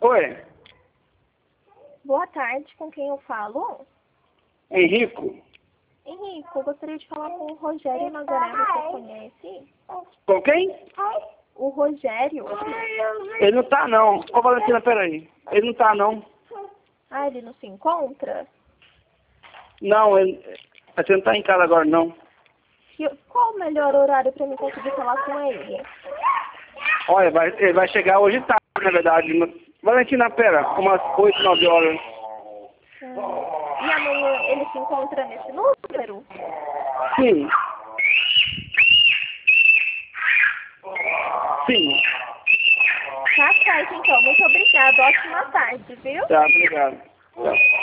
Oi, Boa tarde, com quem eu falo? Henrico. Henrico, eu gostaria de falar com o Rogério Nazaré, você conhece? Com quem? O Rogério? Ele não tá não. Ô Valentina, peraí. Ele não tá não. Ah, ele não se encontra? Não, você não tá em casa agora não. Qual o melhor horário para mim conseguir falar com ele? Olha, ele vai chegar hoje tarde, na verdade. Valentina, pera, umas 8, 9 horas. E amanhã ele se encontra nesse número? Sim. Sim. Tá certo, então. Muito obrigada. Ótima tarde, viu? Tá, obrigado. Tá.